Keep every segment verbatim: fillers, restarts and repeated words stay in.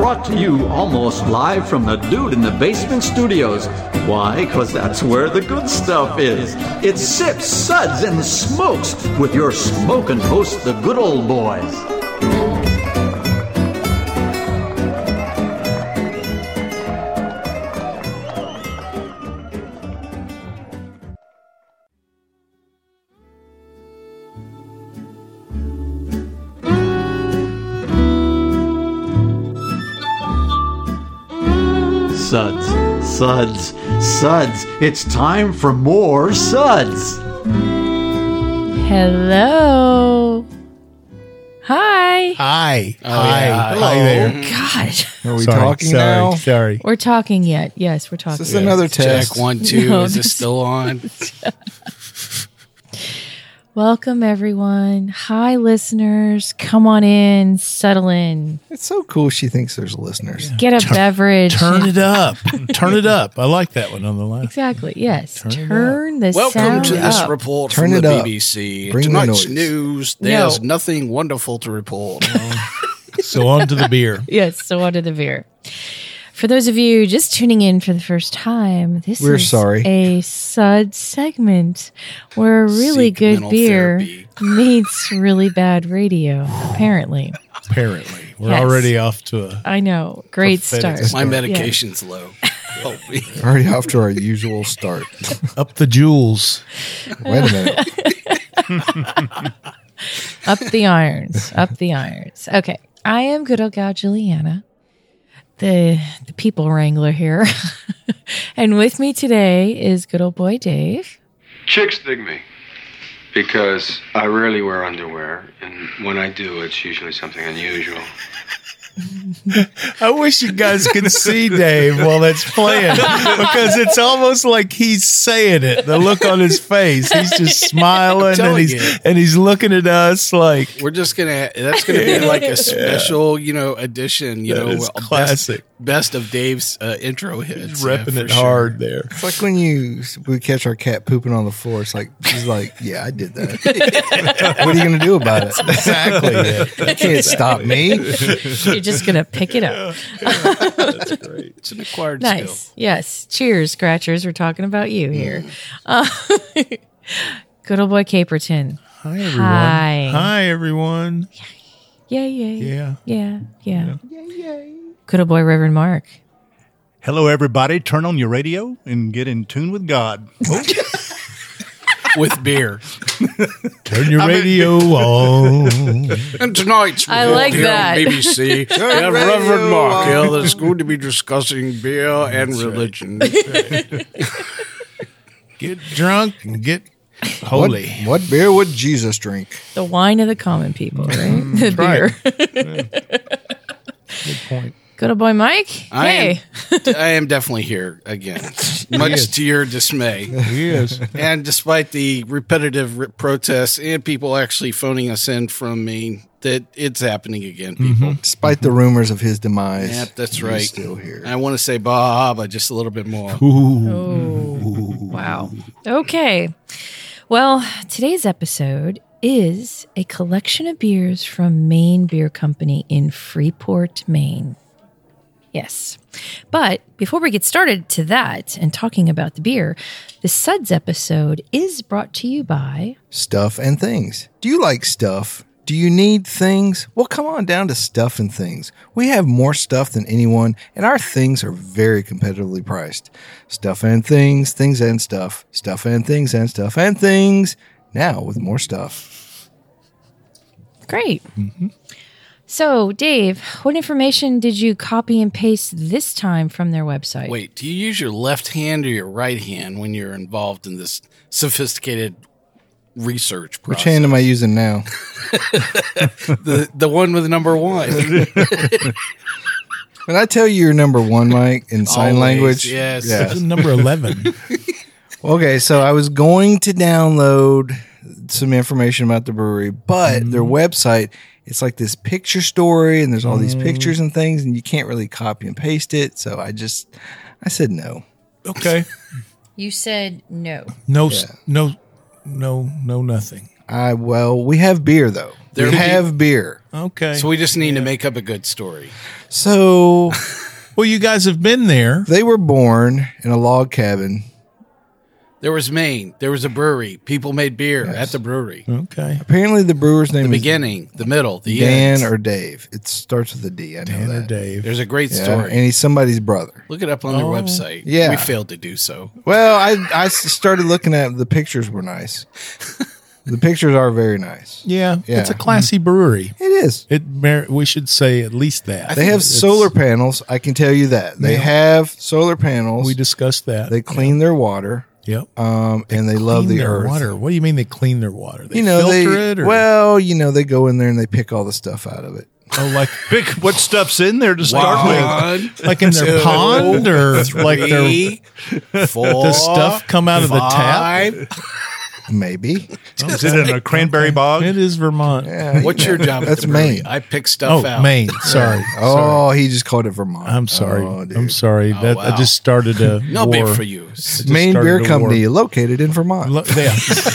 brought to you almost live from the Dude in the Basement Studios. Why? Because that's where the good stuff is. It's Sips, Suds, and Smokes with your smoking host, the Good Old Boys. Suds, Suds, Suds. It's time for more Suds. Hello. Hi. Hi. Oh, Hi. yeah. Hi there. God. Are we sorry, talking sorry, now? Sorry. We're talking yet. Yes, we're talking. Is this another test? Check one, two. No, Is this this- still on? Welcome, everyone. Hi, listeners. Come on in. Settle in. It's so cool she thinks there's listeners. Get a beverage. Turn it up. Turn it up. I like that one on the line. Exactly. Yes. Turn it Turn the Welcome sound to this up. report Turn from it the up. B B C. Bring the Tonight's noise. news, there's No. nothing wonderful to report. So on to the beer. Yes. So on to the beer. For those of you just tuning in for the first time, this We're is sorry. a Sud segment where a really Seek good mental beer therapy. meets really bad radio, apparently. Apparently. We're Yes. already off to a. I know. Great Pathetic. start. My medication's low. Help me. Already off to our usual start. Up the jewels. Wait a minute. Up the irons. Up the irons. Okay. I am good old gal Juliana, the the people wrangler here. And with me today is good old boy Dave. Chicks dig me because I rarely wear underwear, and when I do, it's usually something unusual. I wish you guys could see Dave while that's playing because it's almost like he's saying it. The look on his face, he's just smiling and telling he's you. and he's looking at us like We're just gonna. That's gonna be like a special, you know, edition. You That know, is best, classic. best of Dave's uh, intro hits. he's yeah, repping for it sure. hard there. It's like when you we catch our cat pooping on the floor. It's like she's like, "Yeah, I did that." What are you going to do about it? Exactly. Yeah. You can't stop me. You're just gonna pick it up. That's great. It's an acquired skill. Nice. Yes. Cheers, Scratchers. We're talking about you here. Uh, good old boy Caperton. Hi everyone. Hi. Hi everyone. Yeah, yeah. Yeah. Yeah. Yeah. Good old boy Reverend Mark. Hello, everybody. Turn on your radio and get in tune with God. With beer. Turn your radio on. And tonight's I report like here that. on B B C, we have radio Reverend Mark on. here that's going to be discussing beer and religion. Get drunk and get holy. What, what beer would Jesus drink? The wine of the common people, right? The beer. Good point. Good old boy Mike. I Hey. am, I am definitely here again, much to your dismay. He is. And despite the repetitive re- protests and people actually phoning us in from Maine, that it's happening again, people. Despite the rumors of his demise, Yep, that's he's right. still here. I want to say bah, but just a little bit more. Oh, wow. Okay. Well, today's episode is a collection of beers from Maine Beer Company in Freeport, Maine. Yes. But before we get started to that and talking about the beer, the Suds episode is brought to you by Stuff and Things. Do you like stuff? Do you need things? Well, come on down to Stuff and Things. We have more stuff than anyone, and our things are very competitively priced. Stuff and Things, Things and Stuff. Stuff and Things and Stuff and Things. Now with more stuff. Great. So, Dave, what information did you copy and paste this time from their website? Wait, do you use your left hand or your right hand when you're involved in this sophisticated research process? Which hand am I using now? The the one with number one. When I tell you you're number one, Mike, in sign Always, language. yes. Yeah. Number eleven. Okay, so I was going to download some information about the brewery, but Mm-hmm. their website, it's like this picture story, and there's all these pictures and things, and you can't really copy and paste it. So I just, I said no. Okay. You said no. No, s no, no, no, nothing. I well, we have beer though. There we have beer. Okay. So we just need to make up a good story. So well, you guys have been there. they were born in a log cabin. There was Maine. There was a brewery. People made beer at the brewery. Okay. Apparently, the brewer's name The is beginning, the middle, the Dan end. or Dave. It starts with a D. I know Dan or that. Dave. There's a great Yeah, story. and he's somebody's brother. Look it up on their website. Yeah. We failed to do so. Well, I I s- started looking at the pictures were nice. The pictures are very nice. Yeah, Yeah. it's a classy brewery. It is. It mer- we should say at least that. They have It's- solar panels. I can tell you that they Yeah. have solar panels. We discussed that. They clean their water, Yep. um, and they love Clean the their earth. water. What do you mean they clean their water? They You know, filter they it or well, you know, they go in there and they pick all the stuff out of it. oh, like Pick what stuff's in there to start with. One, like in their two, pond or like their three, four, the stuff come out of the tap. five. Maybe. Is it in a cranberry bog? It is Vermont. Yeah, What's you your know, job? At That's the brewery? Maine. I pick stuff Oh, out. Maine. Sorry. Oh, he just called it Vermont. I'm sorry. Oh, dude. I'm sorry. Oh, that wow. I just started a No war. beer for you. Just Maine started Beer a Company, war. located in Vermont. Lo- yeah.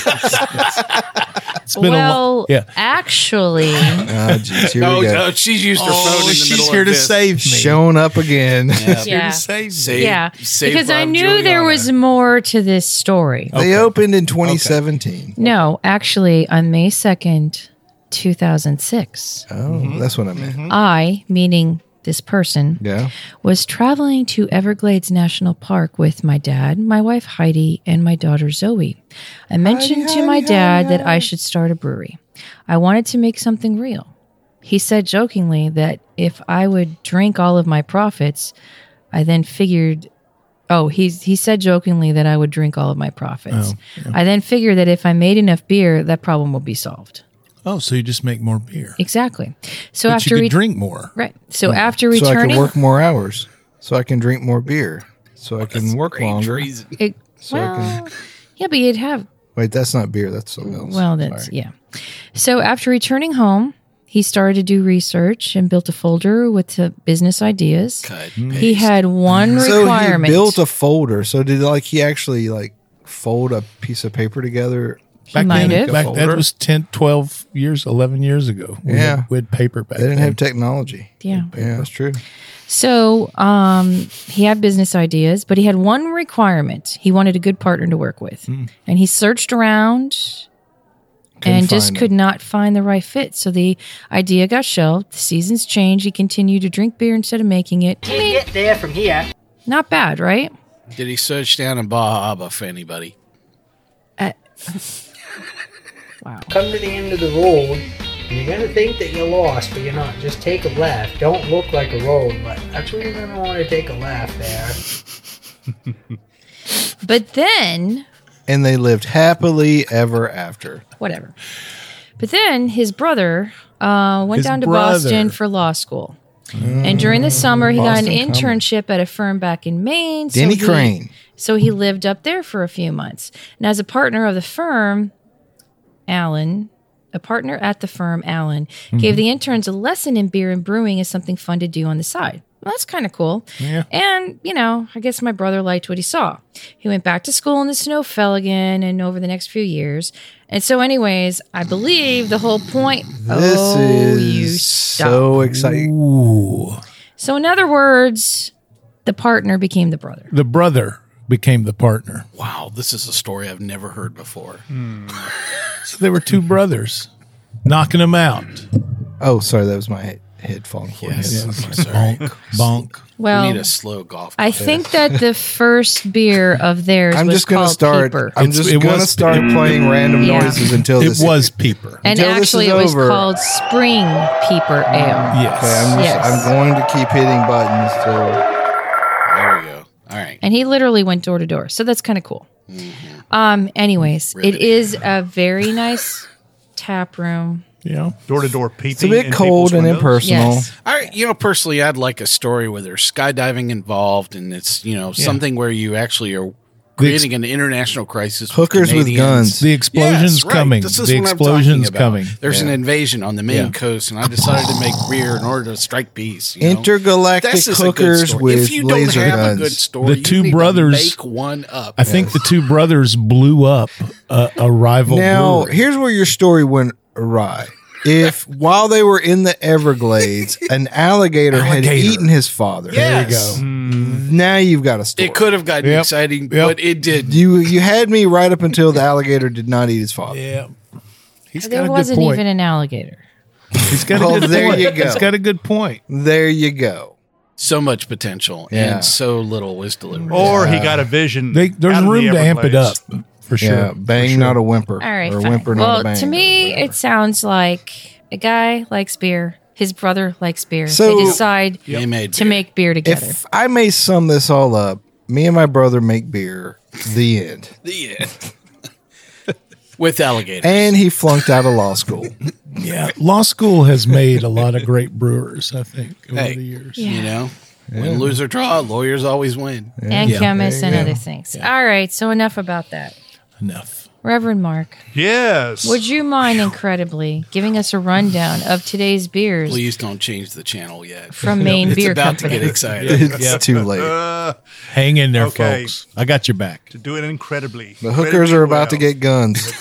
It's been a Well, lo- yeah. actually, Ah, geez, here Oh, we go. no, she's used her phone in Oh, the she's middle here of to this. save me. Shown up again. Yeah. Here yeah, to save me. Save- yeah, save because I Bob knew there Giuliano. was more to this story. They opened in twenty seventeen. No, actually, on May second, two thousand six, Oh, that's what I meant. I, meaning this person, Yeah. was traveling to Everglades National Park with my dad, my wife Heidi, and my daughter Zoe. I mentioned to my Heidi, dad Heidi, that I should start a brewery. I wanted to make something real. He said jokingly that if I would drink all of my profits, I then figured. Oh, he's, he said jokingly that I would drink all of my profits. I then figured that if I made enough beer, that problem would be solved. Oh, so you just make more beer. Exactly. So But after you could re- drink more. right. So after So I returning, can work more hours. So I can drink more beer. So I can work Strange longer. reason. it, So I well, can- yeah, but you'd have Wait, that's not beer. That's something else. Well, that's Sorry. yeah. So after returning home, he started to do research and built a folder with the business ideas. Cut, He had one So requirement. he built a folder. So did like he actually like fold a piece of paper together? He might then, have. back, Folder? that was ten, twelve years, eleven years ago. We Yeah. had, we had paper back They didn't then. have technology. Yeah. Yeah, that's true. So um, he had business ideas, but he had one requirement. He wanted a good partner to work with, and he searched around. Couldn't and just find could them. not find the right fit. So the idea got shelved. The seasons changed. He continued to drink beer instead of making it. I mean, Get there from here. not bad, right? Did he search down in Baja for anybody? Wow. Come to the end of the road, and you're gonna think that you're lost, but you're not. Just take a left. Don't look like a road, but that's where you're gonna want to take a left there. But then, And they lived happily ever after. whatever. But then his brother uh, went His down to brother. Boston for law school. And during the summer, he got an Boston Common. internship at a firm back in Maine. so Denny he- Crane. So he lived up there for a few months. And as a partner of the firm, Alan, a partner at the firm, Alan, Mm-hmm. gave the interns a lesson in beer and brewing as something fun to do on the side. Well, that's kind of cool. Yeah. And, you know, I guess my brother liked what he saw. He went back to school and the snow fell again and over the next few years. And so, anyways, I believe the whole point. This oh, you is stop. so exciting. Ooh. So, in other words, the partner became the brother. The brother became the partner. Wow, this is a story I've never heard before. So there were two brothers knocking them out. Oh, sorry, that was my head, head falling forward. Yes, I'm sorry. Bonk, bonk. Well, we need a slow golf. I think that the first beer of theirs I'm was just going to called start. Peeper. I'm It's- just it going to was- start playing random Yeah. noises until It this. was Peeper. And Until this actually, is it was over- called Spring Peeper Ale. Yes. Okay, I'm, just, Yes. I'm going to keep hitting buttons till. There we go. All right. And he literally went door to door. So that's kind of cool. Um. Anyways, it is a very nice tap room. Yeah. Door to door peeping. It's a bit in cold people's and windows. impersonal. Yes. I, you know, personally, I'd like a story where there's skydiving involved, and it's you know something where you actually are creating an international crisis. with Hookers with Canadians. guns. The explosion's Yes, right. coming. This is The what I'm explosion's talking about. coming. There's an Yeah. invasion on the Maine Yeah. coast, and I decided to make beer in order to strike peace. You know? Intergalactic This is a good hookers story. with if you laser don't have guns. a good story, The you two need to brothers- make one up. I think the two brothers blew up a, a rival Now, brewery. here's where your story went awry. if while they were in the Everglades, an alligator, had Alligator. eaten his father. Yes. There you go. Now you've got a story. It could have gotten Yep. exciting, Yep. but it did. You you had me right up until the alligator did not eat his father. Yeah. He's got There a good wasn't point. even an alligator. He's got a Oh, good there point. you go. He's got a good point. There you go. So much potential Yeah. and so little was delivered. Or he got a vision. They, there's out of room the to amp it up Everglades. for sure. Yeah, bang, For sure. not a whimper. All right, or a fine. whimper, well, not a bang. to me, it sounds like a guy likes beer. His brother likes beer. So- they decide They made to beer. make beer together. If I may sum this all up, me and my brother make beer. The end. the end. With alligators. And he flunked out of law school. Yeah, law school has made a lot of great brewers, I think, over Hey. the years. Yeah. You know, win, lose, or draw, lawyers always win. and Yeah. chemists There and you go. other things. All right, so enough about that. Enough. Reverend Mark, Yes. would you mind incredibly giving us a rundown of today's beers Please don't change the channel yet. from Maine It's Beer about Company? to get excited. It's too late. Uh, Hang in there, Okay. folks. I got your back. to do it incredibly. The hookers are about to Incredibly get guns.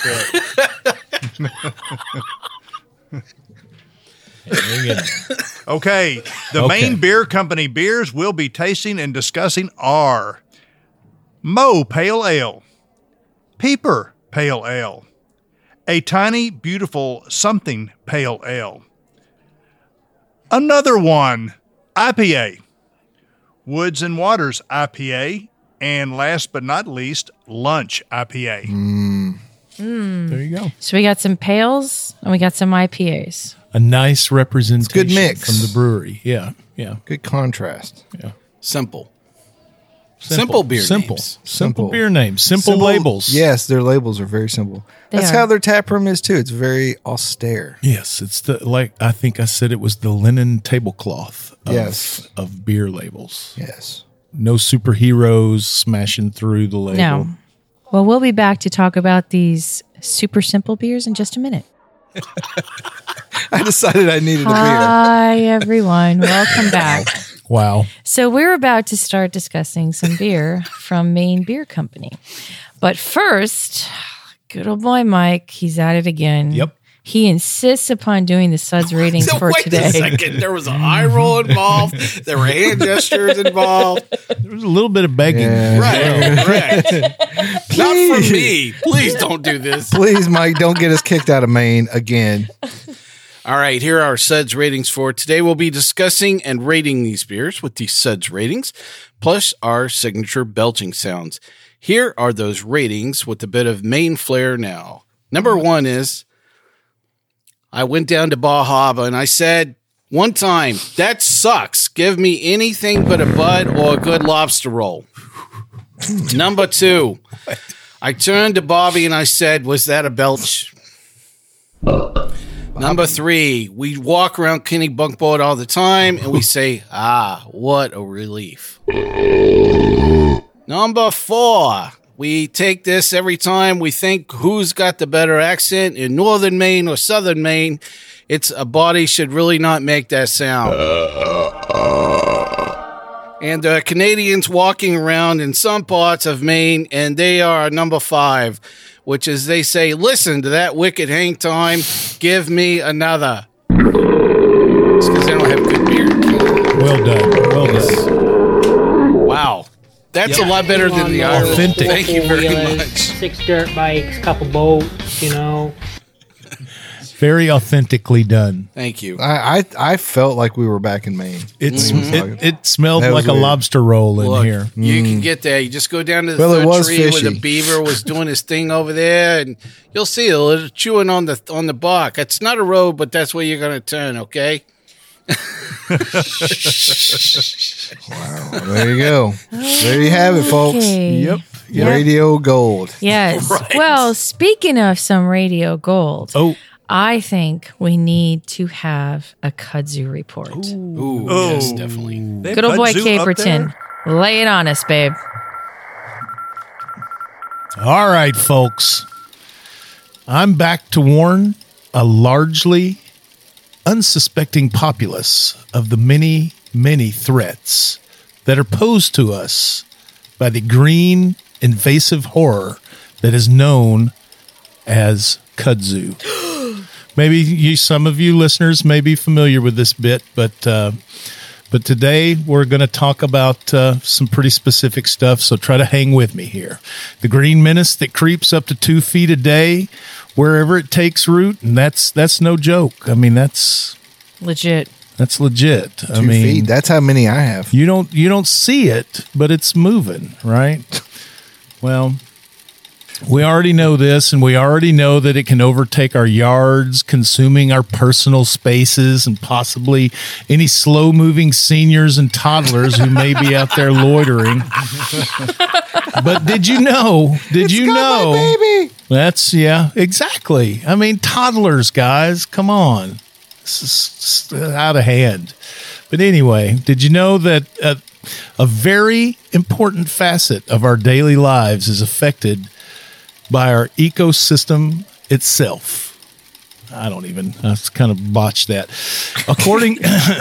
Hang in there. well. Okay. The Okay. Maine Beer Company beers we'll be tasting and discussing are Mo Pale Ale, Peeper Pale Ale, A Tiny Beautiful Something Pale Ale, Another One I P A, Woods and Waters I P A, and last but not least, Lunch I P A. There you go. So we got some pails and we got some I P As. A nice representation good mix. from the brewery. Yeah, yeah, Good contrast. yeah. Simple. Simple beer simple, names. simple, Simple. beer names, simple, Simple- labels. Yes, their labels are very simple. They That's are. how their tap room is too. It's very austere. Yes, it's the like I think I said it was the linen tablecloth of, Yes. of beer labels. Yes. No superheroes smashing through the label. No. Well, we'll be back to talk about these super simple beers in just a minute. I decided I needed a beer. Hi, everyone. Welcome back. Wow. So, we're about to start discussing some beer from Maine Beer Company. But first, good old boy Mike, he's at it again. Yep. He insists upon doing the Suds ratings So for wait today. a second. There was an eye roll involved. There were hand gestures involved. There was a little bit of begging. Yeah. Right, right. Not from me. Please don't do this. Please, Mike, don't get us kicked out of Maine again. All right, here are our Suds ratings for today. We'll be discussing and rating these beers with these Suds ratings, plus our signature belching sounds. Here are those ratings with a bit of Maine flair now. Number one is, I went down to Bar Harbor and I said, one time, that sucks. Give me anything but a bud or a good lobster roll. Number two, I turned to Bobby and I said, was that a belch? Number three, we walk around Kenny Bunkboard all the time and we say, ah, what a relief. Number four, we take this every time we think who's got the better accent in Northern Maine or Southern Maine. It's a body should really not make that sound. And there are Canadians walking around in some parts of Maine, and they are number five, which is they say, listen to that wicked hang time, give me another. It's because they don't have good beer. Well done. Well done. Wow. That's a lot better than the Irish. Authentic. Thank you very Four-wheelers, much. Six dirt bikes, couple boats, you know. Very authentically done. Thank you. I, I I felt like we were back in Maine. It's Mhm. it, it smelled That was like a weird. lobster roll in Look, here. you can get there. You just go down to the Well, it third was tree where fishy. the beaver was doing his thing over there, and you'll see a little chewing on the on the bark. It's not a road, but that's where you're going to turn. Okay. Well, there you go. There you have it, folks. Okay. Yep. Radio Gold. Yes. Right. Well, speaking of some radio gold, Oh, I think we need to have a kudzu report. Ooh, Oh. yes, definitely. They Good old boy kudzu up Caperton. there? Lay it on us, babe. all right, folks. I'm back to warn a largely unsuspecting populace of the many, many threats that are posed to us by the green invasive horror that is known as kudzu. maybe you, some of you listeners may be familiar with this bit, but uh, but today we're going to talk about uh, some pretty specific stuff. So try to hang with me here. The green menace that creeps up to two feet a day, wherever it takes root, and that's that's no joke. I mean, that's Legit. that's legit. Two I mean, feet. That's how many I have. you don't you don't see it, but it's moving, right? Well, we already know this, and we already know that it can overtake our yards, consuming our personal spaces, and possibly any slow-moving seniors and toddlers who may be out there loitering. But did you know? Did you know? Baby. That's, yeah, exactly. I mean, toddlers, guys, come on. This is out of hand. But anyway, did you know that uh, a very important facet of our daily lives is affected by our ecosystem itself? I don't even, I kind of botched that. According,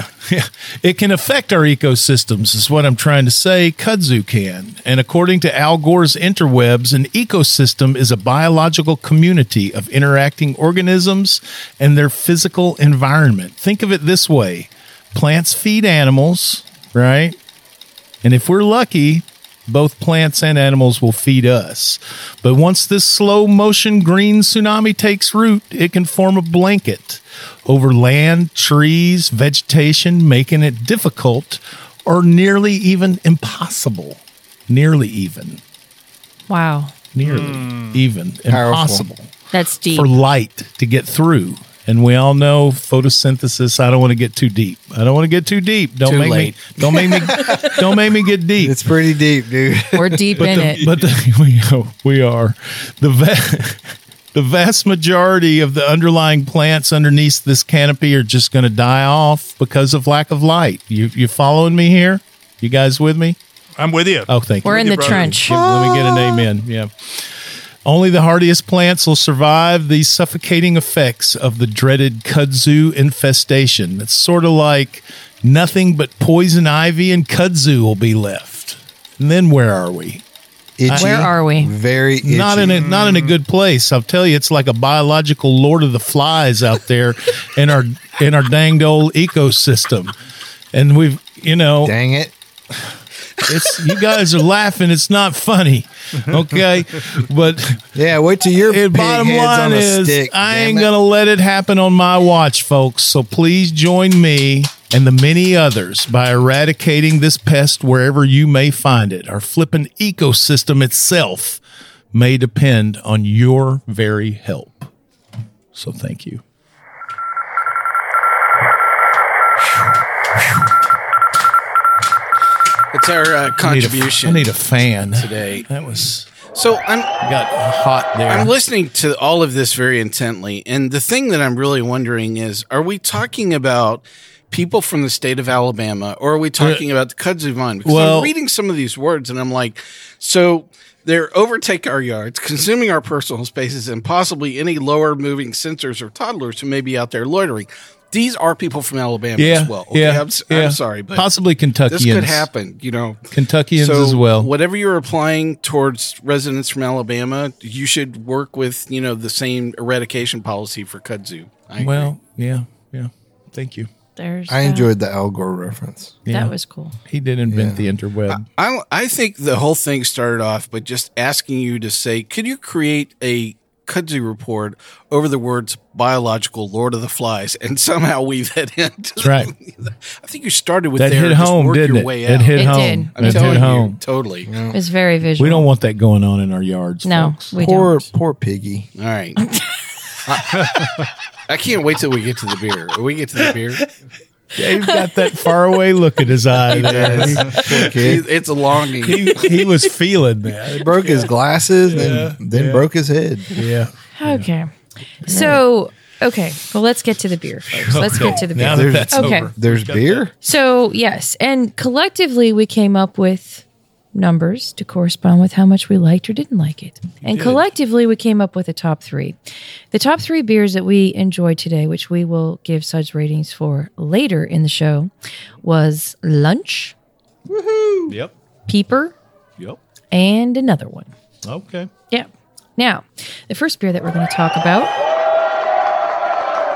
it can affect our ecosystems, is what I'm trying to say. Kudzu can. And according to Al Gore's Interwebs, an ecosystem is a biological community of interacting organisms and their physical environment. Think of it this way. Plants feed animals, right? And if we're lucky, both plants and animals will feed us. But once this slow motion green tsunami takes root, it can form a blanket over land, trees, vegetation, making it difficult or nearly even impossible. Nearly even. Wow. Nearly even Powerful. impossible That's deep. for light to get through. And we all know photosynthesis. I don't want to get too deep. I don't want to get too deep. Don't Too make late. me. Don't make me. Don't make me get deep. It's pretty deep, dude. We're deep but in the, it. But the, we, we are the va- the vast majority of the underlying plants underneath this canopy are just going to die off because of lack of light. You you following me here? You guys with me? I'm with you. Oh, thank We're you. in the brother. trench. Give- Let me get an amen. Yeah. Only the hardiest plants will survive the suffocating effects of the dreaded kudzu infestation. It's sort of like nothing but poison ivy and kudzu will be left. And then where are we? Itchy. Where are we? Very itchy. Not in a not in a good place. I'll tell you, it's like a biological Lord of the Flies out there in our in our danged old ecosystem. And we've, you know, Dang it. it's you guys are laughing. It's not funny, okay? But Yeah, wait till your the pig bottom head's line on a is, stick. I damn ain't it. gonna let it happen on my watch, folks. So please join me and the many others by eradicating this pest wherever you may find it. Our flippin' ecosystem itself may depend on your very help. So thank you. It's our uh, I need a- contribution I need a fan today. That was So I'm got hot there. I'm listening to all of this very intently, and the thing that I'm really wondering is: are we talking about people from the state of Alabama, or are we talking about the kudzu vine? Because well- I'm reading some of these words, and I'm like, so they're overtake our yards, consuming our personal spaces, and possibly any lower moving sensors or toddlers who may be out there loitering. These are people from Alabama yeah, as well. Okay, yeah, I'm, s- yeah. I'm sorry, but possibly Kentuckians. this could happen. You know, Kentuckians so as well. whatever you're applying towards residents from Alabama, you should work with, you know, the same eradication policy for kudzu. I agree. Well, yeah, yeah. Thank you. There's I that. enjoyed the Al Gore reference. Yeah. That was cool. He did invent the interweb. I, I think the whole thing started off by just asking you to say, could you create a kudzu report over the words biological Lord of the Flies, and somehow weave that into That's right. I think you started with That there hit and just home, work didn't your it? way It out. hit It home. did. I'm It telling hit you, home. totally. It was very visual. We don't want that going on in our yards, No, folks. we Poor, don't. poor piggy. All right. I, I can't wait till we get to the beer. When we get to the beer, Dave's got that faraway look in his eye. there. He, Poor kid. it's a longing. he, he was feeling that. Broke his glasses, then, then yeah. broke his head. Yeah. Okay. So, okay. Well, let's get to the beer, folks. Let's get to the beer. Now that that's Okay. over. There's beer? So, yes. And collectively, we came up with numbers to correspond with how much we liked or didn't like it. And collectively, we came up with a top three. The top three beers that we enjoyed today, which we will give such ratings for later in the show, was Lunch, Yep. Peeper, Yep. and another one. Okay. Yeah. Now, the first beer that we're going to talk about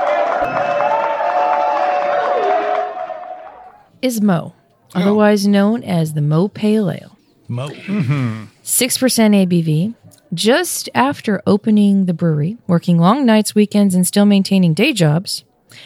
is Mo, otherwise known as the Mo Pale Ale. Mo. six percent A B V. Just after opening the brewery, working long nights, weekends, and still maintaining day jobs,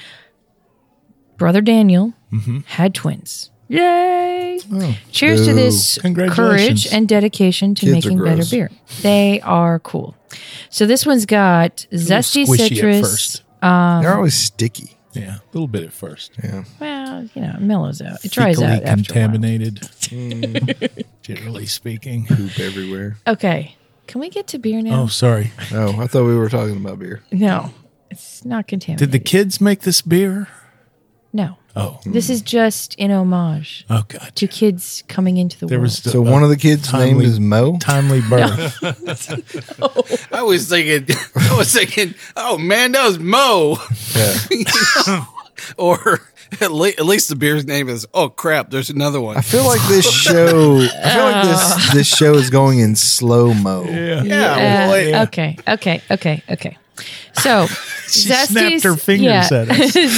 Brother Daniel Mm-hmm. had twins. Yay! Oh, Cheers to boo. this Congratulations. courage and dedication to Kids are making better gross. beer. They are cool. So this one's got zesty squishy at citrus. first. They're always sticky. Yeah, a little bit at first. Yeah. Well, you know, it mellows out. It dries Fecally out after contaminated, generally speaking. Poop everywhere. a while. Okay. Can we get to beer now? Oh, sorry. Oh, I thought we were talking about beer. No. It's not contaminated. Did the kids make this beer? No. Oh, This is just in homage oh God. to kids coming into the There world. was So one of the kids' name is Mo. timely birth. I was thinking, I was thinking, oh man, that was Mo. Yeah. Or at, le- at least the beer's name is, oh crap, there's another one. I feel like this show. I feel like this this show is going in slow mo. Yeah. Yeah, Uh, well, it- Okay, okay, okay, okay. So, She Zesty's- snapped her fingers yeah. at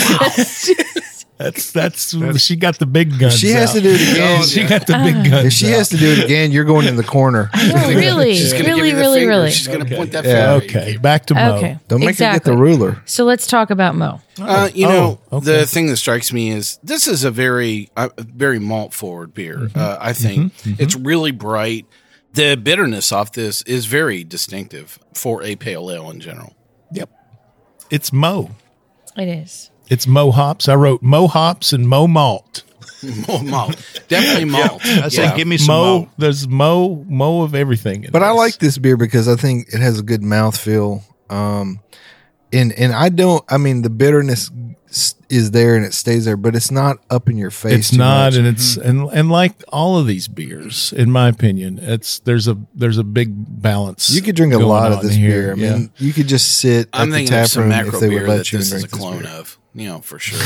us. That's that's she got the big guns. She has out. to do it again. She got the big guns. If she has to do it again, you're going in the corner. No, really, she's gonna give really, you the really, finger. really. She's gonna point that Yeah. finger. Okay, back to Mo. Okay, Don't make exactly. her get the ruler. So let's talk about Mo. Uh, you know, Oh, okay. the thing that strikes me is this is a very, uh, very malt forward beer. Mm-hmm. Uh, I think it's really bright. The bitterness off this is very distinctive for a pale ale in general. Yep. It's Mo. It is. It's Mo hops. I wrote Mo hops and Mo malt. Mo malt, definitely malt. I say, Yeah. give me some Mo, Mo. there's Mo, Mo of everything. in But I this. like this beer because I think it has a good mouthfeel. Um, and and I don't. I mean, the bitterness s- is there and it stays there, but it's not up in your face. It's too not, much. and it's and and like all of these beers, in my opinion, it's there's a there's a big balance. You could drink a going lot of on this here. beer. I mean, you could just sit at I'm the thinking of tap some room macro if they beer would that let you this is drink a this clone beer. of. You know, for sure.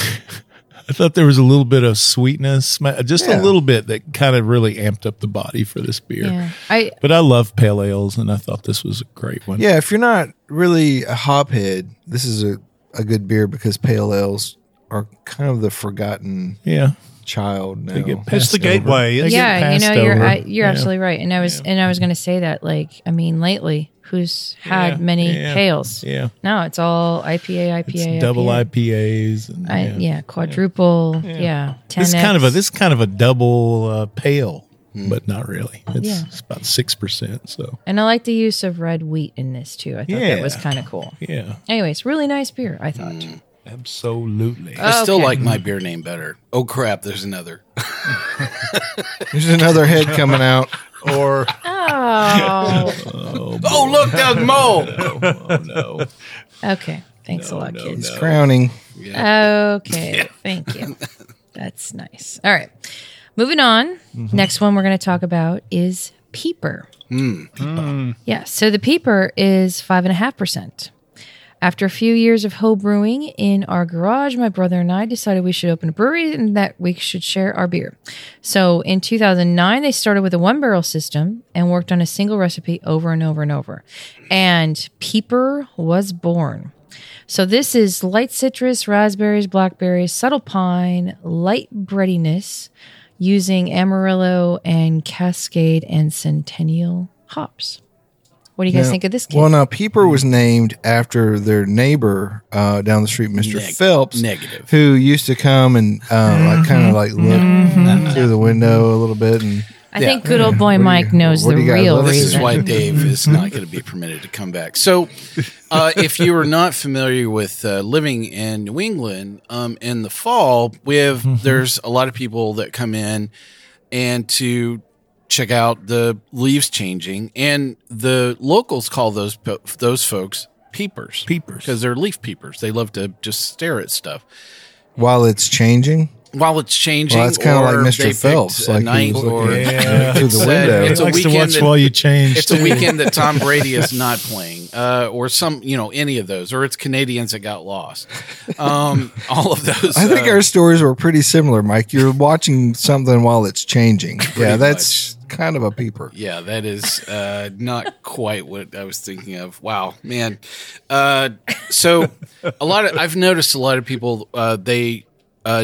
I thought there was a little bit of sweetness, ma- just Yeah. a little bit that kind of really amped up the body for this beer. Yeah. I But I love pale ales, and I thought this was a great one. Yeah, if you're not really a hophead, this is a, a good beer because pale ales are kind of the forgotten yeah. child now. They get It's passed the over. gateway. They It's- get yeah, you know, passed you're over. I, you're Yeah. absolutely right. And I was and I was going to say that, like, I mean, lately, who's had Yeah, many yeah, pales? Yeah, No, it's all I P A, I P A, it's double I I P A. P As. And, I, yeah. quadruple. Yeah, ten This is kind of a this is kind of a double uh, pale, but not really. It's, Yeah. it's about six percent. So And I like the use of red wheat in this too. I thought that was Yeah. kind of cool. yeah, Anyways, really nice beer, I thought. Mm. absolutely. I still Okay. like my beer name better. Oh crap, there's another. There's another head coming out. Or Oh, Oh look, that was Mo. Oh no! okay. Thanks a lot, kids. It's crowning. Okay, thank you. That's nice. All right, moving on. Next one we're going to talk about is Peeper. Yeah, so the Peeper is five and a half percent. After a few years of home brewing in our garage, my brother and I decided we should open a brewery and that we should share our beer. So in two thousand nine, they started with a one barrel system and worked on a single recipe over and over and over. And Peeper was born. So this is light citrus, raspberries, blackberries, subtle pine, light breadiness using Amarillo and Cascade and Centennial hops. What do you guys Now- think of this kid? Well, now Peeper was named after their neighbor uh, down the street, Mister Neg- Phelps, negative. who used to come and uh, like kind of like look through the window a little bit. And I think good old boy Mike knows what the do you guys real love? This reason. is why Dave is not going to be permitted to come back. So, uh, if you are not familiar with uh, living in New England, um, in the fall, we have there's a lot of people that come in and to check out the leaves changing, and the locals call those po- those folks peepers, Peepers. because they're leaf peepers. They love to just stare at stuff while it's changing, while it's changing. well, that's kind of or like Mister they picked Phelps, a like night he was or looking Yeah. through It's the a- window. it's a Likes to weekend watch that- while you change. It's a too. weekend that Tom Brady is not playing, uh, or some, you know, any of those, or it's Canadians that got lost. Um, all of those. I think uh, our stories were pretty similar, Mike. You're watching something while it's changing. Yeah, that's kind of a peeper. Yeah, that is uh, not quite what I was thinking of. Wow, man. Uh, so a lot of I've noticed a lot of people uh, they uh, don't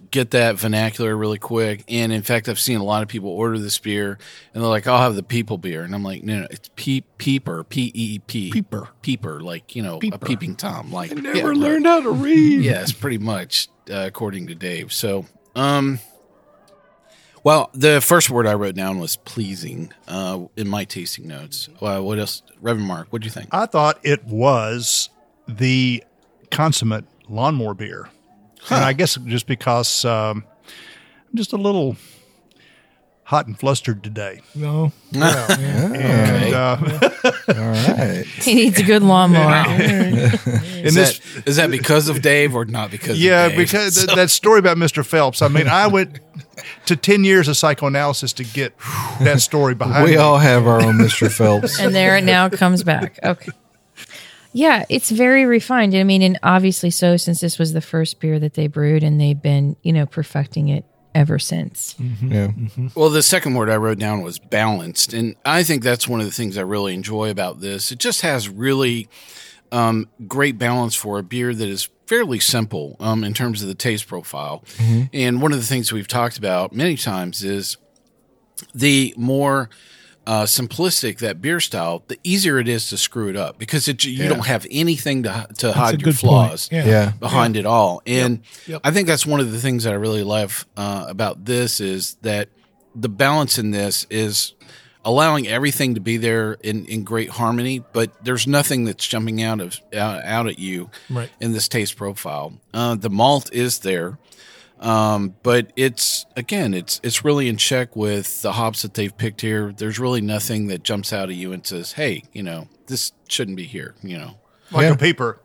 get that vernacular really quick. And in fact, I've seen a lot of people order this beer and they're like, I'll have the people beer. And I'm like, no, no, it's peep, peeper, P E E P. Peeper. Peeper, like, you know, Peeper. a peeping Tom. Like, I never learned how to read. Yes, pretty much, uh, according to Dave. So, um, well, the first word I wrote down was pleasing uh, in my tasting notes. Uh, what else? Reverend Mark, what do you think? I thought it was the consummate lawnmower beer. Huh. And I guess just because um, I'm just a little hot and flustered today. No. And, uh, All right. He needs a good lawnmower. Is, this- that, is that because of Dave or not because yeah, of Dave? because th- So- that story about Mister Phelps, I mean, I went to ten years of psychoanalysis to get that story behind We me. all have our own Mister Phelps. And there it now comes back. Okay. Yeah, it's very refined. I mean, and obviously so, since this was the first beer that they brewed, and they've been, you know, perfecting it ever since. Yeah. Well, the second word I wrote down was balanced. And I think that's one of the things I really enjoy about this. It just has really um, great balance for a beer that is fairly simple um, in terms of the taste profile. Mm-hmm. And one of the things we've talked about many times is the more uh, simplistic that beer style, the easier it is to screw it up because it, you Yeah. don't have anything to, to That's a hide your good flaws point. Yeah. behind it all. And Yep. I think that's one of the things that I really love uh, about this is that the balance in this is allowing everything to be there in, in great harmony, but there's nothing that's jumping out of uh, out at you Right. in this taste profile. Uh, the malt is there, um, but it's again, it's it's really in check with the hops that they've picked here. There's really nothing that jumps out at you and says, "Hey, you know, this shouldn't be here." You know. Like Yeah. a peeper.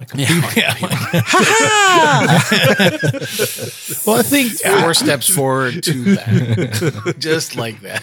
Well, I think Four steps forward, two back, just like that.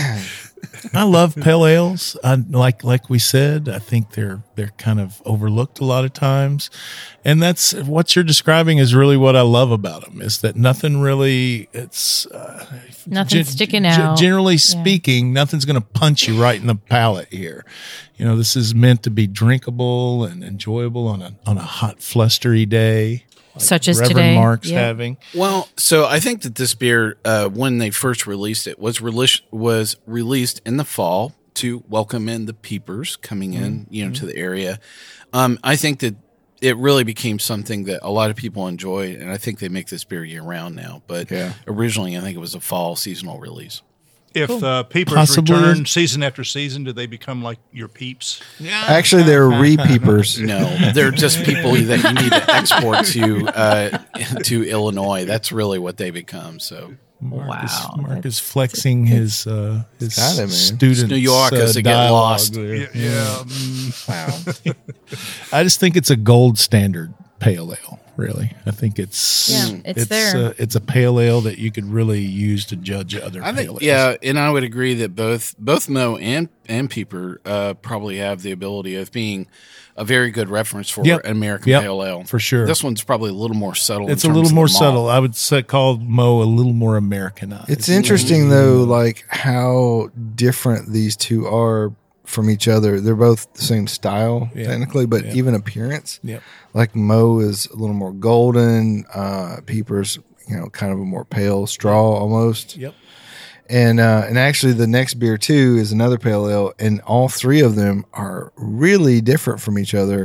I love pale ales. I, like like we said, I think they're they're kind of overlooked a lot of times, and that's what you're describing is really what I love about them. Is that nothing really? It's uh, Nothing's gen- sticking gen- out. Generally Yeah. speaking, nothing's going to punch you right in the palate here. You know, this is meant to be drinkable and enjoyable on a on a hot, flustery day, Such as Reverend today. Mark's Yeah. having. Well, so I think that this beer, uh, when they first released it, was released was released in the fall to welcome in the peepers coming in, you know, to the area. Um, I think that it really became something that a lot of people enjoy, and I think they make this beer year round now. But Yeah. originally, I think it was a fall seasonal release. If uh, peepers Possibly. return season after season, do they become like your peeps? Actually, they're re-peepers. No, they're just people that you need to export to uh, to Illinois. That's really what they become. So. Mark is, Wow, Mark that's- is flexing his uh, his Kinda, man. students. New Yorkers uh, that get dialogue lost. there. Yeah. yeah. mm, Wow. I just think it's a gold standard pale ale. Really, I think it's Yeah, it's there. A, it's a pale ale that you could really use to judge other I pale think, ales. yeah, and I would agree that both both Mo and and Peeper uh, probably have the ability of being a very good reference for Yep. an American Yep, pale ale for sure. This one's probably a little more subtle. in it's a terms little of more the malt. subtle. I would say call Mo a little more Americanized. It's interesting though, like how different these two are from each other. They're both the same style Yeah. technically, but Yeah. even appearance. Yep. Like Mo is a little more golden. Uh, Peepers, you know, kind of a more pale straw almost. Yep. And uh, and actually, the next beer too is another pale ale, and all three of them are really different from each other.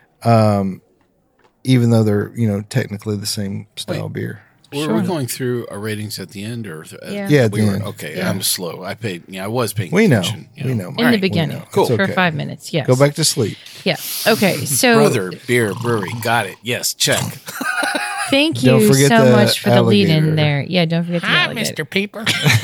Um, even though they're you know technically the same style Wait. beer. Were Sure. we going through our ratings at the end, or th- uh, Yeah. Yeah, at we the were end. okay. Yeah. I'm slow. I paid. Yeah, I was paying. We know. attention, you We know. In All the right. beginning. know. Cool. It's For okay. five minutes, yes. Go back to sleep. Yeah. Okay. So Brother Beer Brewery. Got it. Yes. Check. thank you Don't forget so the much for the lead in alligator. there. Yeah, don't forget the Hi, alligator. Mister Peeper.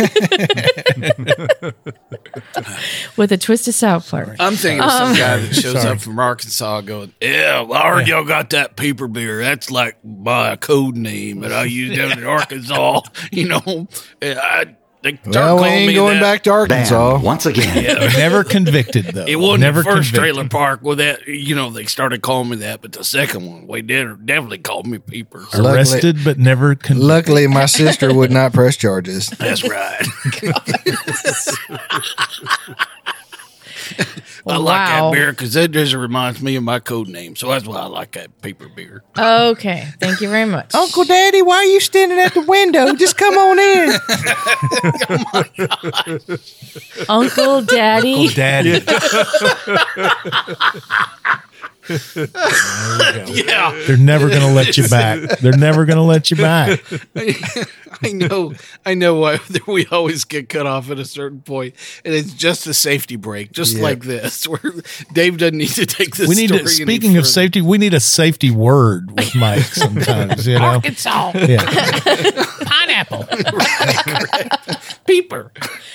With a twist of South Park. I'm thinking of some Um, guy that shows up from Arkansas going, yeah, well, I heard y'all got that Peeper beer. That's like my code name that I use down in Arkansas. You know, I, they start Well, we calling ain't me going that. back to Arkansas. Banned once again. Never convicted though. It wasn't Never the first convicted. trailer park with that, you know, they started calling me that, but the second one, we did definitely called me Peeper. So Luckily- Arrested but never convicted. Luckily, my sister would not press charges. that's right. I like Wow. that beer because that just reminds me of my code name. So that's why I like that paper beer. Okay. Thank you very much. Uncle Daddy, why are you standing at the window? Just come on in. Uncle Daddy. Oh, Daddy. Yeah. They're never going to let you back. They're never going to let you back. I know, I know why we always get cut off at a certain point, and it's just a safety break, just Yeah. like this, where Dave doesn't need to take this. We need story to, any speaking of further. safety, we need a safety word with Mike sometimes, you know? Arkansas. Yeah. Pineapple. peeper.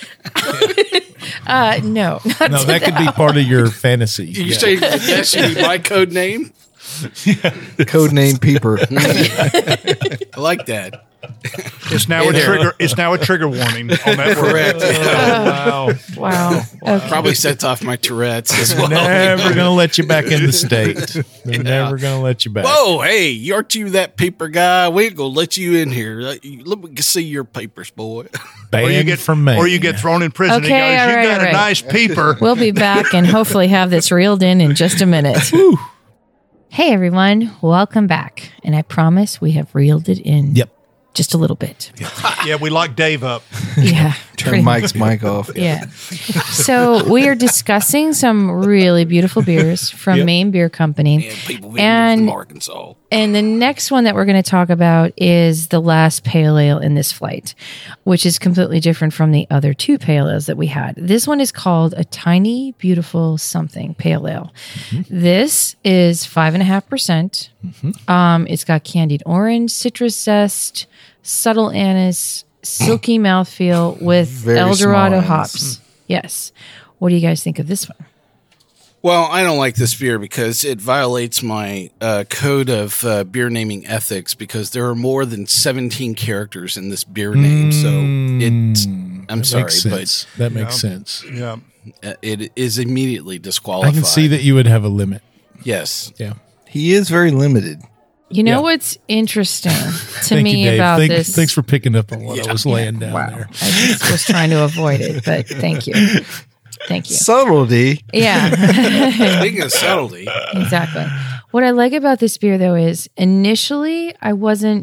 Uh, no. Not No, that could be part of your fantasy. You Yeah. say that should be my code name. Code name Peeper. I like that. It's now a There. trigger. It's now a trigger warning on that word. Correct. Wow. Wow. Okay. Probably sets off my Tourette's as well. Never going to let you back in the state. They're never going to let you back. Whoa, hey, aren't you that paper guy? We ain't gonna let you in here. Let, you, let me see your papers, boy. Banned Or you get from me. or you get thrown in prison. Okay, he goes, all "You right, got all a right. nice peeper." We'll be back and hopefully have this reeled in in just a minute. Hey, everyone. Welcome back. And I promise we have reeled it in. Yep. Just a little bit. Yeah, we lock Dave up. Yeah. Turn pretty Mike's mic off. Yeah. So we are discussing some really beautiful beers from Yep. Maine Beer Company. And people visiting And- from Arkansas. And the next one that we're going to talk about is the last pale ale in this flight, which is completely different from the other two pale ales that we had. This one is called a Tiny Beautiful Something Pale Ale. This is five and a half percent. Um, it's got candied orange, citrus zest, subtle anise, silky mouthfeel with Very El small Dorado anise. hops. Yes. What do you guys think of this one? Well, I don't like this beer because it violates my uh, code of uh, beer naming ethics because there are more than seventeen characters in this beer name. So it's, I'm That sorry, makes sense. That makes sense. Yeah. but uh, it is immediately disqualified. I can see that you would have a limit. Yes. Yeah. He is very limited. You know Yeah. what's interesting to Thank me you, Dave. about Thank- this? Thanks for picking up on what I was laying down there. I just was trying to avoid it, but thank you. Thank you. Subtlety. Yeah, Speaking of subtlety, exactly. What I like about this beer, though, is initially I wasn't,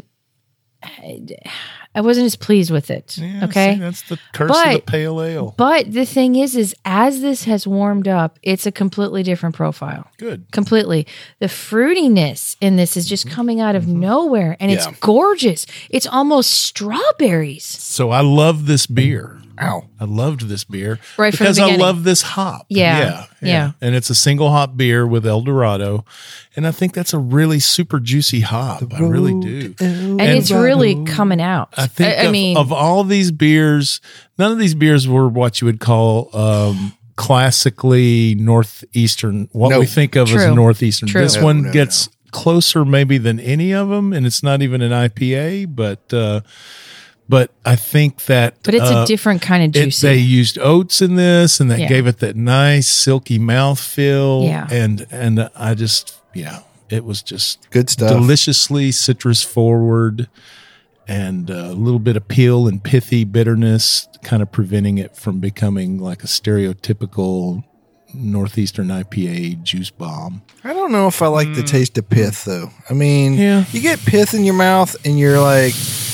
I wasn't as pleased with it. Yeah, okay, see, that's the curse of the But- pale ale. but the thing is, is as this has warmed up, it's a completely different profile. Good. Completely. The fruitiness in this is just coming out of nowhere, and Yeah. it's gorgeous. It's almost strawberries. So I love this beer. Ow. I loved this beer Right from the because I beginning. love this hop. Yeah, yeah. And it's a single hop beer with El Dorado, and I think that's a really super juicy hop. I really do. And, it's really coming out. I think I, I of, mean, of all these beers, none of these beers were what you would call um, classically northeastern. What No. we think of as True. northeastern. True. This No, one no, gets closer maybe than any of them, and it's not even an I P A, but. Uh, But I think that, but it's uh, a different kind of it, juicy. they used oats in this, and that Yeah. gave it that nice silky mouthfeel. Yeah. and and I just yeah, it was just Good stuff. deliciously citrus forward, and a little bit of peel and pithy bitterness, kind of preventing it from becoming like a stereotypical northeastern I P A juice bomb. I don't know if I like the taste of pith, though. I mean, Yeah. you get pith in your mouth, and you're like,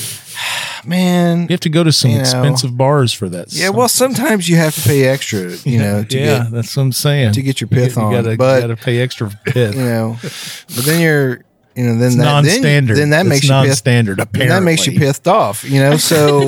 man. You have to go to some You know. expensive bars for that. Yeah, well, sometimes you have to pay extra, you know, to yeah, get, that's what I'm saying. to get your You pith you on, gotta, but- you gotta pay extra for pith. you know. But then you're, you know, then It's that non-standard. Then, then that It's makes you pissed. non-standard, Then that makes you apparently. pithed off, you know. So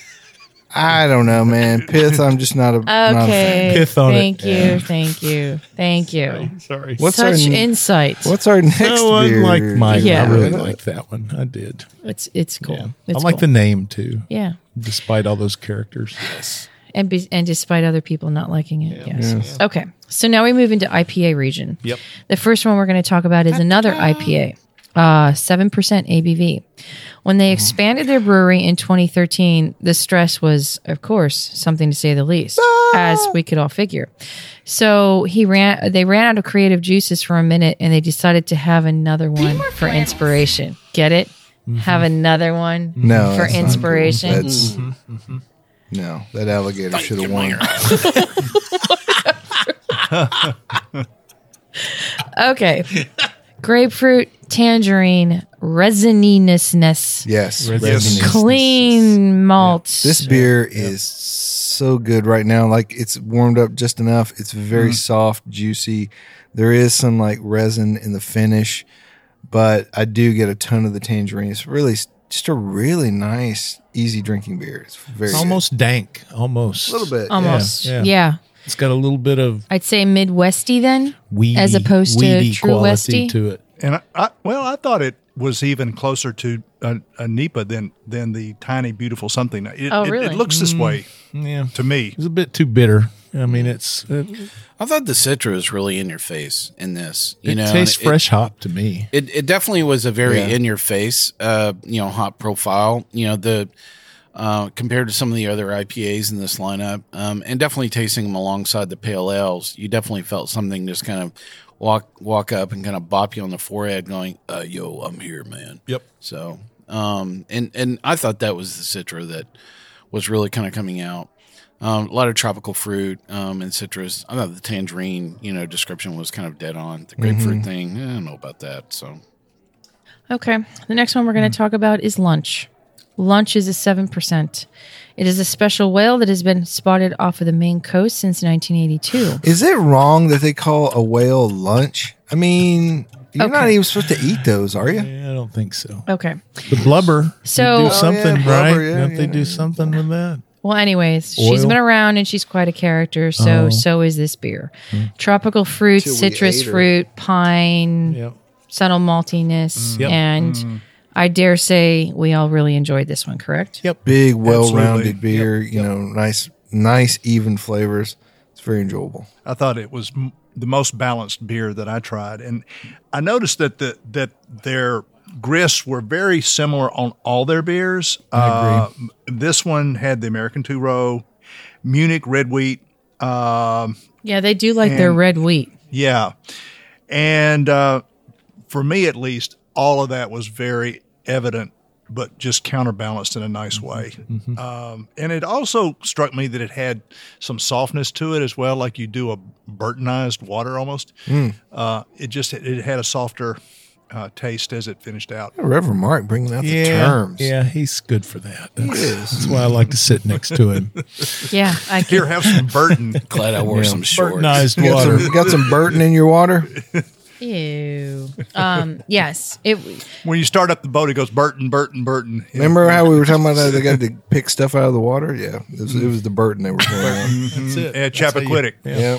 I don't know, man. Pith, I'm just not a not a fan. okay. Pith on it. thank you. Thank you. Thank you. Sorry. What's Such our insight. What's our next No, I beer? like mine. Yeah. I really like that one. I did. It's it's cool. Yeah. It's I like cool. the name too, yeah. despite all those characters. And be, and despite other people not liking it, yes. Okay, so now we move into I P A region. Yep. The first one we're going to talk about is another I P A, uh, seven percent A B V. When they expanded their brewery in twenty thirteen, the stress was, of course, something to say the least, as we could all figure. So he ran. They ran out of creative juices for a minute, and they decided to have another one for inspiration. Get it? Have another one No, for that's not cool. inspiration. That's no, that alligator should have won. Okay. Grapefruit, tangerine, resininess. Yes. Yes. Clean malts. This beer is so good right now. Like it's warmed up just enough. It's very Mm-hmm. soft, juicy. There is some like resin in the finish, but I do get a ton of the tangerine. It's really s- just a really nice, easy drinking beer. It's very It's almost dank, almost. good. A little bit. Almost. Yeah, Yeah. yeah. It's got a little bit of I'd say Midwesty then, weedy, as opposed to weedy True quality Westy. to it. And I, I, well, I thought it was even closer to a, a N E P A than than the tiny, beautiful something. It, Oh, it- really? it looks this way Yeah, to me. it's a bit too bitter. I mean, it's it, I thought the Citra was really in your face in this. You it know, tastes and it- fresh hop to me. It it definitely was a very Yeah. in your face, uh, you know, hop profile. You know, the uh, compared to some of the other I P As in this lineup, um, and definitely tasting them alongside the pale ales, you definitely felt something just kind of walk walk up and kind of bop you on the forehead, going, uh, "Yo, I'm here, man." Yep. So, um, and and I thought that was the Citra that was really kind of coming out. Um, a lot of tropical fruit um, and citrus. I thought the tangerine, you know, description was kind of dead on. The grapefruit thing, eh, I don't know about that. So. Okay. The next one we're going to talk about is lunch. Lunch is a seven percent. It is a special whale that has been spotted off of the Maine coast since nineteen eighty-two. Is it wrong that they call a whale lunch? I mean, you're not Okay. even supposed to eat those, are you? Yeah, I don't think so. Okay. The blubber. So- they Oh, do something, yeah, blubber, right? yeah, Don't they yeah. do something with that? Well, anyways, she's Oil? been around and she's quite a character. So, Oh. so is this beer. Tropical fruits, Till we citrus ate her. fruit, pine, Yep. subtle maltiness, Yep. and I dare say we all really enjoyed this one, correct? Yep. Big, well-rounded Absolutely. beer. You know, nice, nice, even flavors. It's very enjoyable. I thought it was m- the most balanced beer that I tried, and I noticed that the that their grist were very similar on all their beers. I agree. Uh, this one had the American Two Row, Munich red wheat. Um, Yeah, they do like their And- red wheat. yeah, and uh, for me at least, all of that was very evident, but just counterbalanced in a nice way. Um, and it also struck me that it had some softness to it as well, like you do a Burtonized water almost. Uh, it just it had a softer uh, taste as it finished out. Reverend Mark bringing out the Yeah, terms. yeah, he's good for that. That's, that's why I like to sit next to him. Yeah, I can. Here, have some Burton. Glad I wore some shorts. Burtonized You got, water. some, you got some Burton in your water? Ew. Um, yes. It. When you start up the boat, it goes Burton, Burton, Burton. Remember how we were talking about how they got to pick stuff out of the water? Yeah, it was, it was the Burton they were pulling out. That's it. And That's how you- Chappaquiddick. Yeah.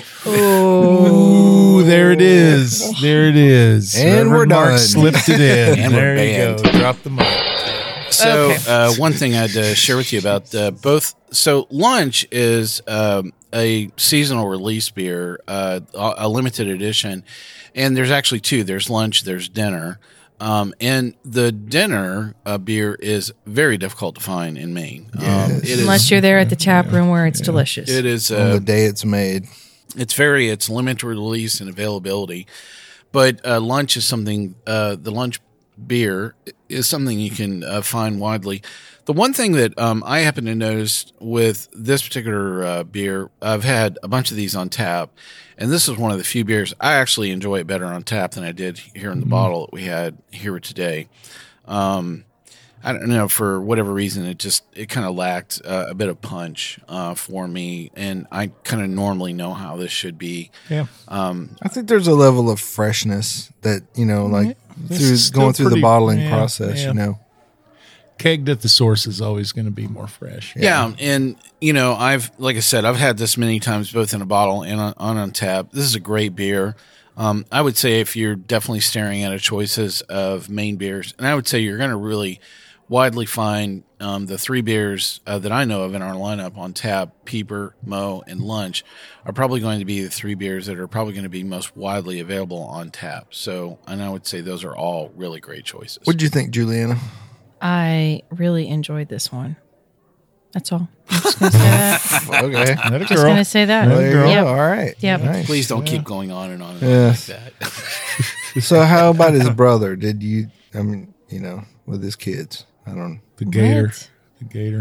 Ooh, there it is. There it is. And we're Mark done. slipped it in. And we're there you banned. go. Drop the mic. So, Okay. uh, one thing I'd uh, share with you about uh, both. So, Lunch is um, a seasonal release beer, uh, a a limited edition, and there's actually two. There's Lunch, there's Dinner, um, and the Dinner uh, beer is very difficult to find in Maine. Um, it is. Unless you're there at the tap room where it's delicious. It is. On Uh, the day it's made. it's very it's limited release and availability, but uh, lunch is something. Uh, the lunch beer is something you can uh, find widely. The one thing that um, I happen to notice with this particular uh, beer, I've had a bunch of these on tap, and this is one of the few beers I actually enjoy it better on tap than I did here in the bottle that we had here today. Um, I don't know, for whatever reason, it just it kind of lacked uh, a bit of punch uh, for me, and I kind of normally know how this should be. Yeah. I think there's a level of freshness that, you know, like This through is still going through pretty- the bottling yeah, process, yeah. you know. Kegged at the source is always going to be more fresh. Yeah. and you know, I've like I said, I've had this many times, both in a bottle and on on, on tap. This is a great beer. Um, I would say if you're definitely staring at a choices of Maine beers, and I would say you're going to really widely find um, the three beers uh, that I know of in our lineup on tap, Peeper, Mo, and Lunch, are probably going to be the three beers that are probably going to be most widely available on tap. So, and I would say those are all really great choices. What'd you think, Juliana? I really enjoyed this one. That's all. I'm just going to say that. Okay. That a Just girl. going to say that. Well, there you go. Yep. All right. Yep. Nice. Please don't keep going on and on and Yes. on like that. So how about his brother? Did you, I mean, you know, with his kids? I don't The gator. What? The gator.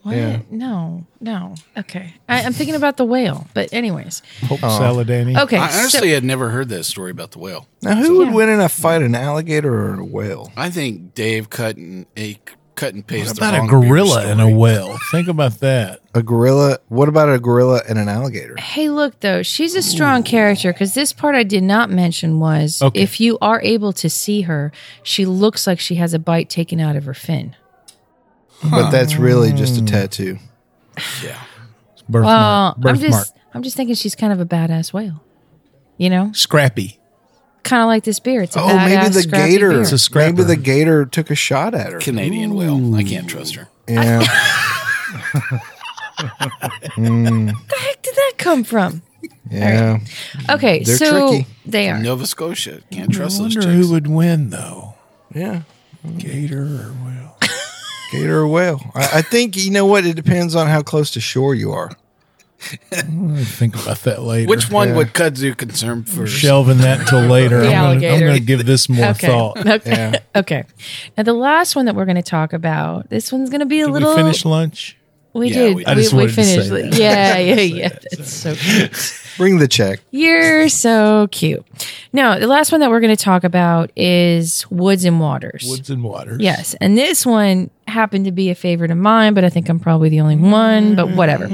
What? Yeah. No, no. Okay. I, I'm thinking about the whale. But anyways. Hope Saladani. Okay. I honestly so, had never heard that story about the whale. Now, who would Yeah. win in a fight, an alligator or a whale? I think Dave cut and a cut and paste What the about a wrong beer gorilla and a story. whale? Think about that. A gorilla? What about a gorilla and an alligator? hey, look, though. She's a strong character because this part I did not mention was Okay. if you are able to see her, she looks like she has a bite taken out of her fin. But that's really just a tattoo. Yeah. Birthmark. Well, I'm Birthmark. just, I'm just thinking she's kind of a badass whale. You know? Scrappy. Kind of like this beer. It's a Oh, badass, maybe the scrappy gator. beer. It's a scrapper. Maybe the gator took a shot at her. Canadian whale. I can't trust her. Yeah. Where the heck did that come from? Yeah. Okay, They're so tricky. they are. Nova Scotia. Can't trust I those wonder chicks. who would win, though. Yeah. Gator or whale? Gator or whale. I, I think, you know what? It depends on how close to shore you are. I'll think about that later. Which one Yeah. would Kudzu concern first? Shelving that until later. The I'm gonna- I'm alligator. going to give this more Okay. thought. Okay. Yeah. Okay. Now the last one that we're going to talk about. This one's going to be a Did little. we finish lunch? We Yeah, did. we- We, I just we wanted to say finished. that. it. Yeah, yeah, yeah. That's so cute. Bring the check. You're so cute. No, the last one that we're going to talk about is Woods and Waters. Woods and Waters. Yes, and this one happened to be a favorite of mine, but I think I'm probably the only one. But whatever.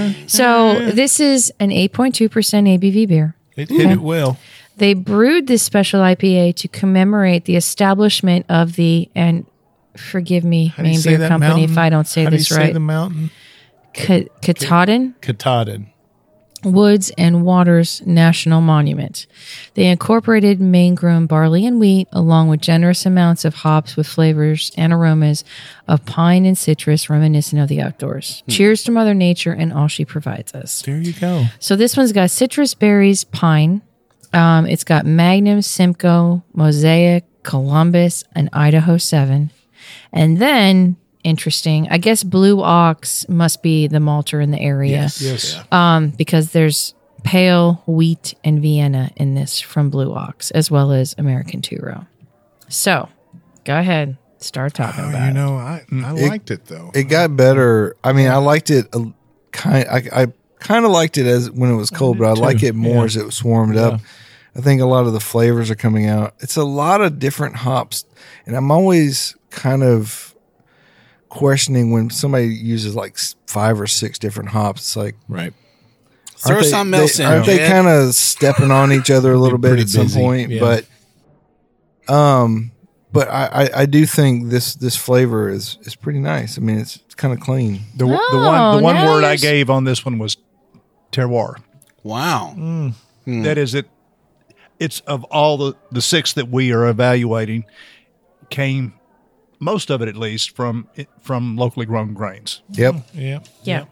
So this is an eight point two percent A B V beer. It hit it well. They brewed this special I P A to commemorate the establishment of the, and forgive me, How do you Maine say Beer that Company, mountain? if I don't say How do this you say right. the mountain? K- Katahdin Katahdin. Woods and Waters National Monument. They incorporated Maine-grown barley and wheat, along with generous amounts of hops with flavors and aromas of pine and citrus reminiscent of the outdoors. Cheers to Mother Nature and all she provides us. There you go. So this one's got citrus berries, pine. Um, it's got Magnum, Simcoe, Mosaic, Columbus, and Idaho seven. And then, interesting, I guess Blue Ox must be the malter in the area. Yes. Um, because there's pale, wheat, and Vienna in this from Blue Ox, as well as American Two-Row. So, go ahead. Start talking Oh, about you it. know, I, I It- liked it, though. It got better. I mean, I liked it a, kind. I, I kind of liked it as when it was cold, but I too. like it more Yeah. as it was warmed up. I think a lot of the flavors are coming out. It's a lot of different hops, and I'm always kind of questioning when somebody uses like s- five or six different hops. It's like, Right. Throw aren't they- something they- else in. Aren't they Jed. kind of stepping on each other a little bit pretty at some busy, point? yeah. But, um, but I, I, I do think this this flavor is is pretty nice. I mean, it's, it's kind of clean. The, the Oh, one the one now word I you're s- gave on this one was terroir. Wow. That is it. It's of all the, the six that we are evaluating, came most of it at least from from locally grown grains. Yep. Yeah. Yeah.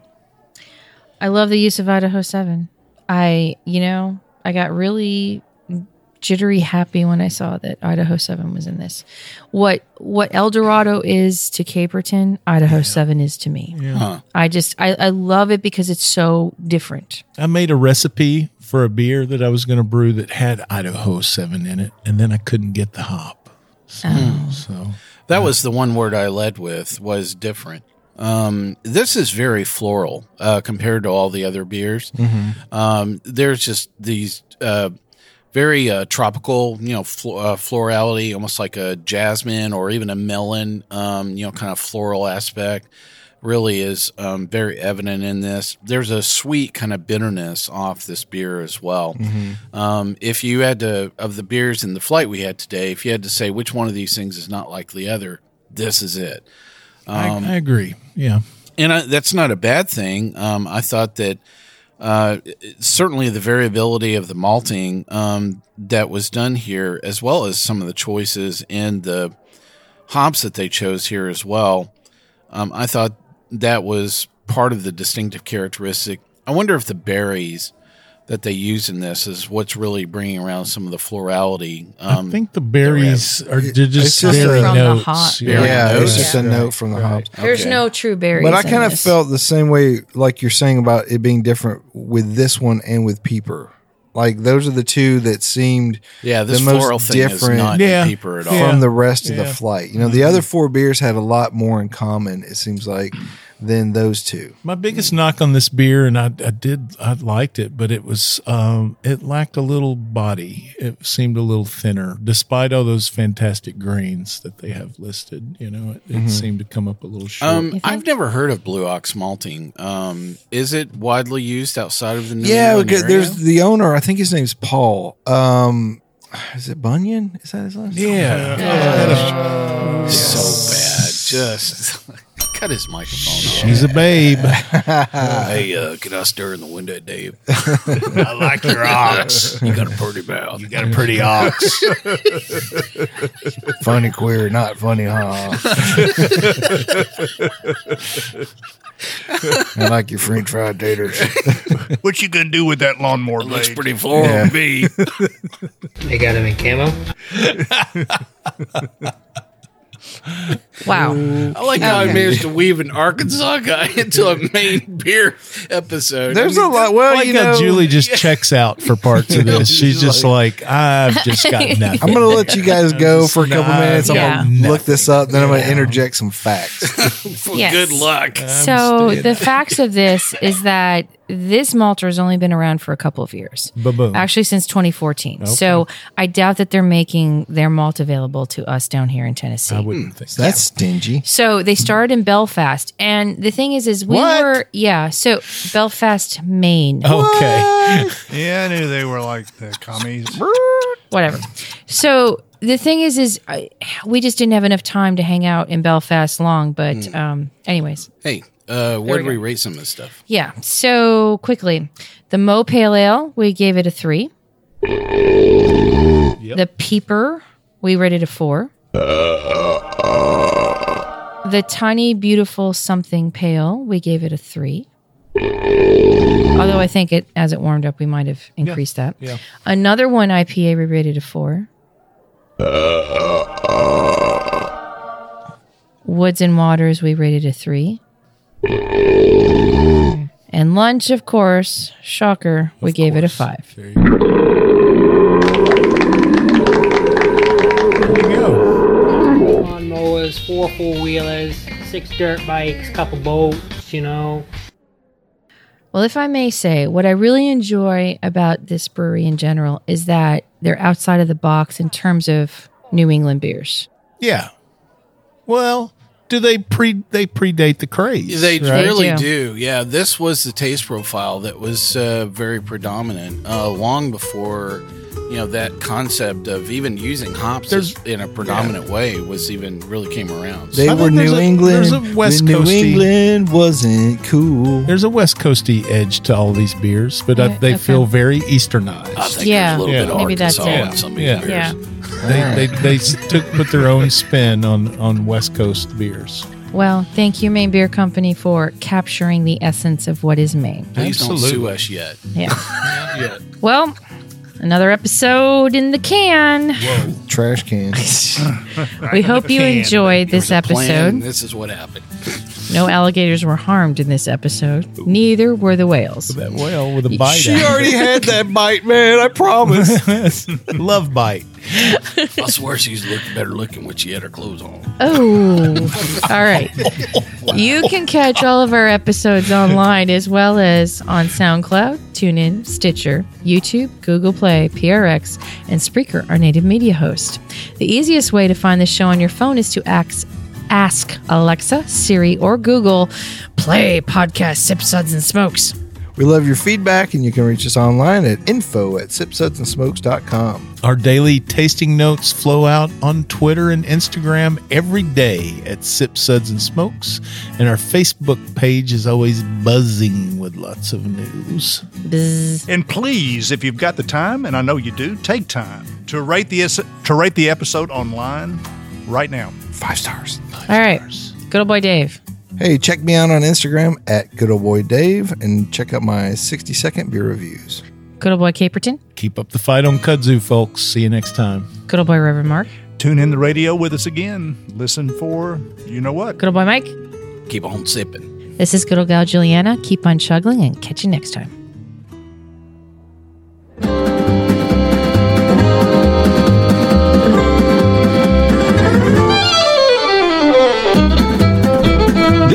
I love the use of Idaho seven. I, you know, I got really jittery happy when I saw that Idaho seven was in this. What what El Dorado is to Caperton, Idaho seven is to me. Huh. I just I, I love it because it's so different. I made a recipe for a beer that I was going to brew that had Idaho seven in it, and then I couldn't get the hop. So, Oh. so That was the one word I led with, was different. Um, this is very floral uh, compared to all the other beers. Um, there's just these uh, very uh, tropical, you know, fl- uh, florality, almost like a jasmine or even a melon, um, you know, kind of floral aspect. Really is um, very evident in this. There's a sweet kind of bitterness off this beer as well. Um, if you had to, of the beers in the flight we had today, if you had to say which one of these things is not like the other, this is it. I, I agree. Yeah. And I, that's not a bad thing. Um, I thought that uh, certainly the variability of the malting um, that was done here, as well as some of the choices in the hops that they chose here as well, um, I thought that was part of the distinctive characteristic. I wonder if the berries that they use in this is what's really bringing around some of the florality. Um, I think the berries are they're just It's just berry a- From the notes. hop. Yeah, Yeah, it's yeah. just a note from the hops. There's Okay. no true berries. But I in kind of this. felt the same way, like you're saying about it being different with this one and with Peeper. Like those are the two that seemed yeah, this the most floral thing is different not Yeah. in Peeper at all. Yeah. from the rest of the Yeah. flight. You know, the other four beers had a lot more in common. It seems like than those two. My biggest knock on this beer, and I, I did, I liked it, but it was, um, it lacked a little body. It seemed a little thinner, despite all those fantastic grains that they have listed. You know, it, it Mhm. seemed to come up a little short. Um, I've never heard of Blue Ox malting. Um, is it widely used outside of the New Yeah, England because area? there's the owner. I think his name's Paul. Um, is it Bunyan? Is that his last name? Yeah. Yeah. So bad. Just cut his microphone off. She's a babe. Hey, uh, can I stir in the window, Dave? I like your ox. You got a pretty mouth. You got a pretty ox. Funny queer, not funny, huh? I like your French fried taters. What you gonna do with that lawnmower blade? Looks pretty full Yeah. on me. They got him in camo. Wow. I like how I managed to weave an Arkansas guy into a main beer episode. There's I mean, a lot. Well, I like you how know, Julie just checks out for parts of this. She's just like, I've just got nothing. I'm going to let you guys go for a couple Nah, minutes. I'm yeah. going to look this up, then I'm going to interject some facts. for Yes. good luck. So the facts of this is that this malter has only been around for a couple of years. Ba-boom. Actually, since twenty fourteen. So I doubt that they're making their malt available to us down here in Tennessee. I wouldn't think so. That's stingy. So they started in Belfast, and the thing is, is we What? were yeah. So Belfast, Maine, Okay. Yeah, I knew they were like the commies. whatever. So the thing is, is I, we just didn't have enough time to hang out in Belfast long. But um, anyways, Hey, uh, what we did we go. rate some of this stuff? yeah. So quickly, the Mo Pale Ale, we gave it a three. The Peeper, we rated a four. The Tiny Beautiful Something Pale, we gave it a three. Although I think it, as it warmed up, we might have increased that. yeah. Another one I P A, we rated a four. Woods and Waters, we rated a three. And Lunch, of course, shocker, we gave it a five. There you go. There you go. Lawnmowers, four four wheelers, six dirt bikes, couple boats, you know. Well, if I may say, what I really enjoy about this brewery in general is that they're outside of the box in terms of New England beers. Yeah. Well, do they pre they predate the craze? They right? really do. do. Yeah, this was the taste profile that was uh, very predominant uh, long before, you know, that concept of even using hops There's- as- in a predominant way was even really came around. They I were think there's New a- England. there's a West when New Coasty- England wasn't cool. There's a West Coasty edge to all these beers, but uh, Yeah, they okay. feel very Easternized. I think Yeah, there's a little yeah. bit of maybe that's Arkansas it. in some of these Yeah. beers. Yeah. They, they, they s- took put their own spin on, on West Coast beers. Well, thank you, Maine Beer Company, for capturing the essence of what is Maine. Please don't Absolutely. sue us yet. Yeah. Yeah. Well, another episode in the can. Trash can. We hope you enjoyed this There's a plan, episode. and this is what happened. No alligators were harmed in this episode. Neither were the whales. That whale with a bite. She out of already had that bite, man. I promise. it. Love bite. I swear she's look better looking when she had her clothes on. Oh, all right. You can catch all of our episodes online as well as on SoundCloud, TuneIn, Stitcher, YouTube, Google Play, P R X, and Spreaker, our native media host. The easiest way to find the show on your phone is to ask, ask Alexa, Siri, or Google, play podcast Sip Suds and Smokes. We love your feedback, and you can reach us online at info at sip suds and smokes dot com. Our daily tasting notes flow out on Twitter and Instagram every day at Sip Suds and Smokes, and our Facebook page is always buzzing with lots of news. Bzz. And please, if you've got the time, and I know you do, take time to rate the es- to rate the episode online right now. Five stars. All right. Good old boy Dave. Hey, check me out on Instagram at good old boy Dave, and check out my sixty second beer reviews. Good old boy Caperton. Keep up the fight on kudzu, folks. See you next time. Good old boy Reverend Mark. Tune in the radio with us again. Listen for you know what. Good old boy Mike. Keep on sipping. This is good old gal Juliana. Keep on chuggling and catch you next time.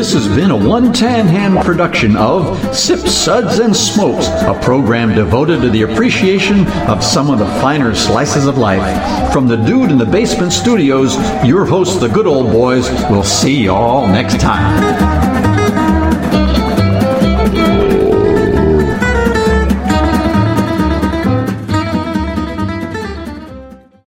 This has been a one tan hand production of Sips, Suds, and Smokes, a program devoted to the appreciation of some of the finer slices of life. From the Dude in the Basement Studios, your hosts, the Good Old Boys, will see you all next time.